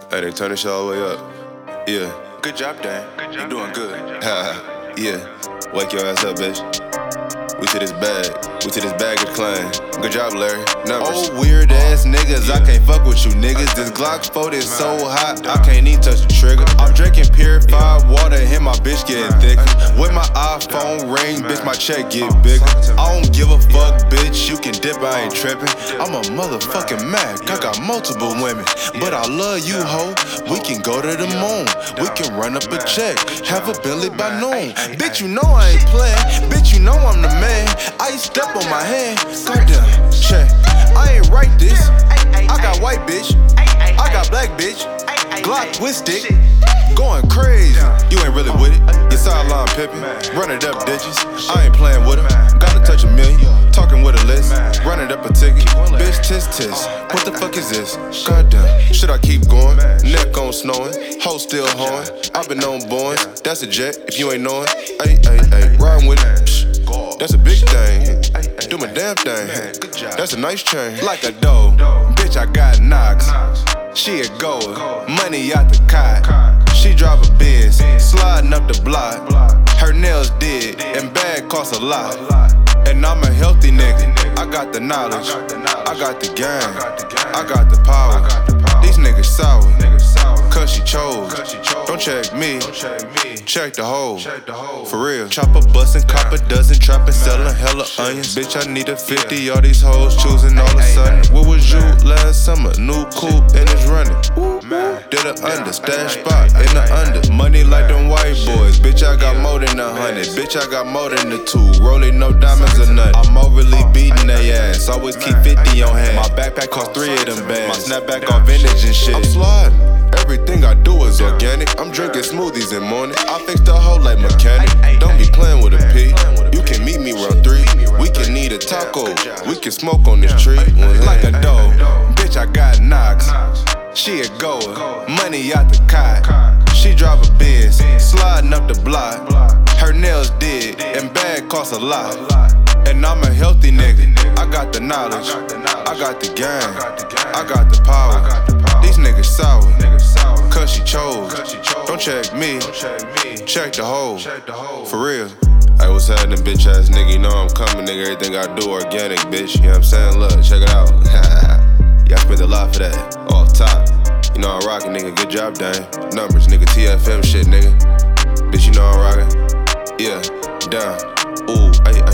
Hey, they turn this shit all the way up. Yeah. Good job, Dan. You doing good. Yeah. Wake your ass up, bitch. We to this bag. We to this baggage claim. Good job, Larry. Numbers. Oh, weird ass niggas. I can't fuck with you niggas. This Glock 40 is so hot, I can't even touch the trigger. I'm drinking purified water and my bitch getting thicker. With my iPhone ring, bitch, my check get bigger. I don't give a fuck, bitch. You can dip, I ain't tripping. I'm a motherfucking Mac. I got multiple women, but I love you, ho. We can go to the moon. We can run up a check. Have a Bentley by noon. Bitch, you know I ain't playing. Bitch, you know I'm the man. I step on my hand. Goddamn, check. I ain't write this. I got white bitch. I got black bitch. Glock with stick. Going crazy. You ain't really with it. Your sideline pippin'. Run it up digits. I ain't playing with him. Gotta touch a million. Talking with a list. Running up a ticket. Bitch, tis. What the fuck is this? Goddamn. Should I keep going? Neck on snowing. Hoe still hoeing. I've been on boys. That's a jet. If you ain't knowing. Ayy. Riding with it. That's a big thing. Do my damn thing. That's a nice chain. Like a dough. Bitch, I got knocks. She a goer. Money out the cot. She drive a Benz. Sliding up the block. Her nails did. And bag cost a lot. And I'm a healthy nigga. I got the knowledge. I got the game. I got the power. These niggas sour. Cause she chose. Don't check me. Check the hole. For real. Chopper bustin', cop a dozen, trappin', sellin' hella onions. Bitch, I need a 50. All these hoes choosing all of a sudden. Where was you last summer? New coupe and it's running. Did a under, stash spot in the under. Money like them white boys. Bitch, I got more than 100. Bitch, I got more than the 2. Rolling no diamonds or nothing. I'm overly beating they ass. Always keep 50 on hand. My backpack cost 3 of them bands. My snapback all vintage and shit. I'm sliding. Everything I do is organic. I'm drinking smoothies in morning. I fix the hoe like mechanic. Don't be playing with a P. You can meet me round 3. We can eat a taco. We can smoke on this tree. Like a dough. Bitch, I got knocks. She a goer. Money out the cot. She drive a Benz. Sliding up the block. Her nails did. And bag cost a lot. And I'm a healthy nigga. I got the knowledge. I got the game. I got the power. These niggas sour. Cause she chose. Don't check me. Check the hole. For real. Hey, what's happening, bitch ass nigga? You know I'm coming, nigga. Everything I do organic, bitch. You know what I'm saying? Look, check it out. Y'all spent a lot for that. Off top. You know I'm rocking, nigga. Good job, Dan. Numbers, nigga. TFM shit, nigga. Bitch, you know I'm rocking. Yeah, down. Ooh, ay.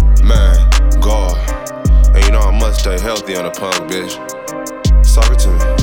Man, God. And you know I must stay healthy on the punk, bitch. Talk it to me.